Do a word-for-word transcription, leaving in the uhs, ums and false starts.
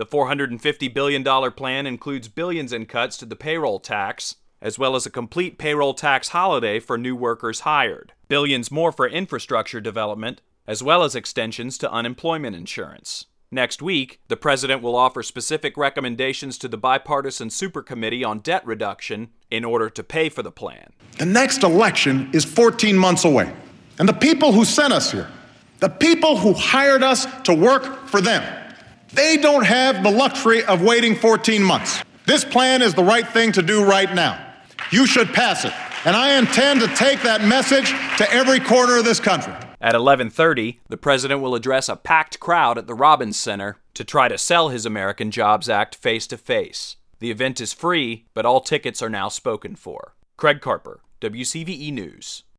The four hundred fifty billion dollars plan includes billions in cuts to the payroll tax, as well as a complete payroll tax holiday for new workers hired, billions more for infrastructure development, as well as extensions to unemployment insurance. Next week, the president will offer specific recommendations to the bipartisan supercommittee on debt reduction in order to pay for the plan. The next election is fourteen months away, and the people who sent us here, the people who hired us to work for them, they don't have the luxury of waiting fourteen months. This plan is the right thing to do right now. You should pass it, and I intend to take that message to every corner of this country. At eleven thirty, the president will address a packed crowd at the Robbins Center to try to sell his American Jobs Act face-to-face. The event is free, but all tickets are now spoken for. Craig Carper, W C V E News.